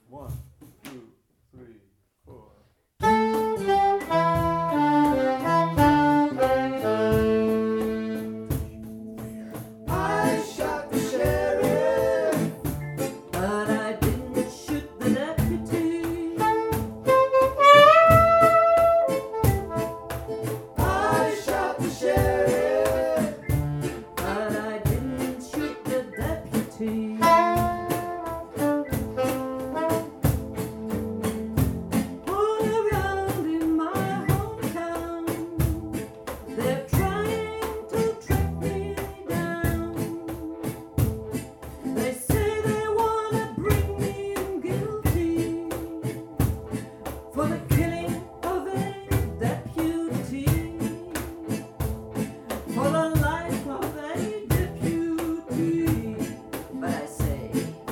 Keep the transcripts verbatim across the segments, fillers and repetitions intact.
One, two, three, four. I shot the sheriff, but I didn't shoot the deputy. I shot the sheriff, but I didn't shoot the deputy. All around in my hometown, they're trying to track me down. They say they wanna bring me in guilty for the killing of a deputy, for the life of a deputy. But I say,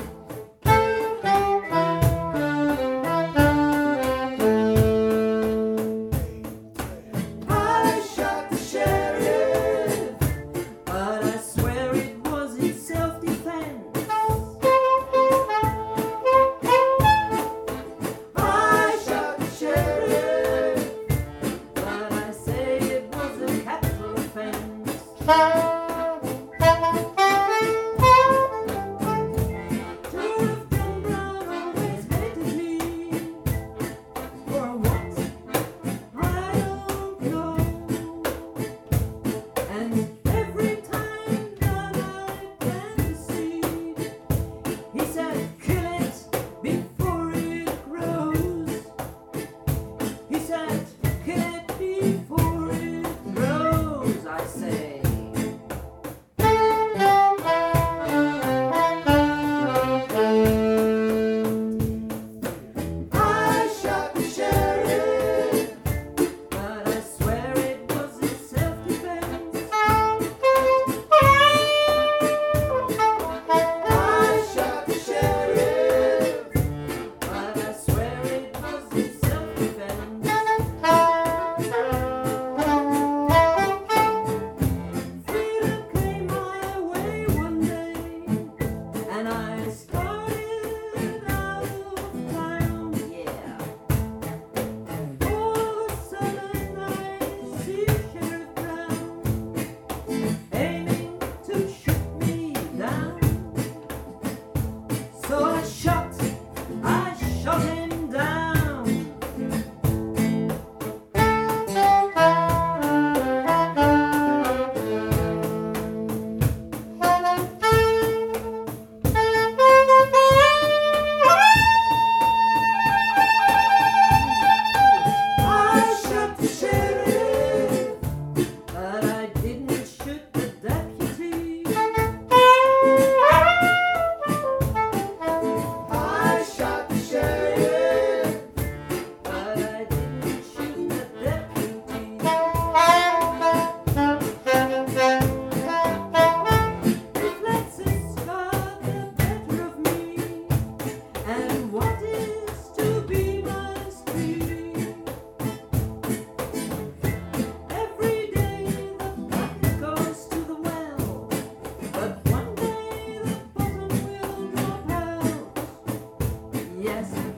I shot the sheriff, but I swear it was in self-defense. I shot the sheriff, but I say it was a capital offense. Sheriff John Brown always hated me. For what? I don't know. And every time that I plant a seed, he said, kill it before it grows. He said, kill it before it grows. I say, I shot the sheriff, but I swear it was in self-defense. I shot the sheriff, but I swear it was in self-defense. Freedom came my way one day, and I started out of town. Yeah. All of a sudden I see Sheriff Brown aiming to shoot me down. So I shot, I shot him down. I shot the sheriff, but I didn't shoot the deputy. I shot the sheriff, but I didn't shoot the deputy. Reflexes got the better of me, and what is to be must be. Every day the bucket goes to the well, but one day the bottom will drop out. Yes,